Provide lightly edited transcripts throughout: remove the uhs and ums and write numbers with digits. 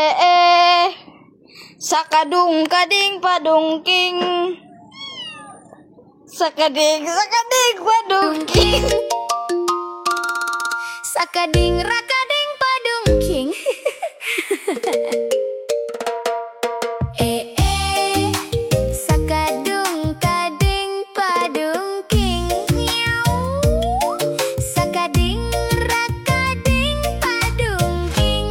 Sakadung kading padungking, sakading padungking. Sakading rakading padungking. Sakadung kading padungking. Sakading rakading padungking.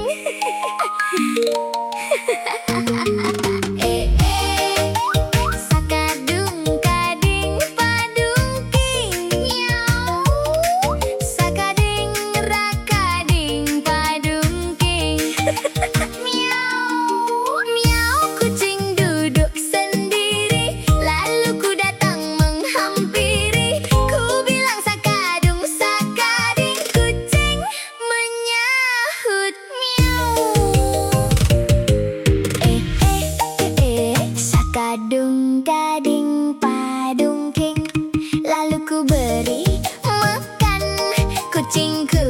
Sakadung kading padungking. Sakading rakading padungking. Miau, miau, kucing duduk sendiri, lalu ku datang menghampiri. Ku bilang sakadung, sakading, kucing menyahut miau. Sakadung kading padungking, lalu ku beri makan kucingku.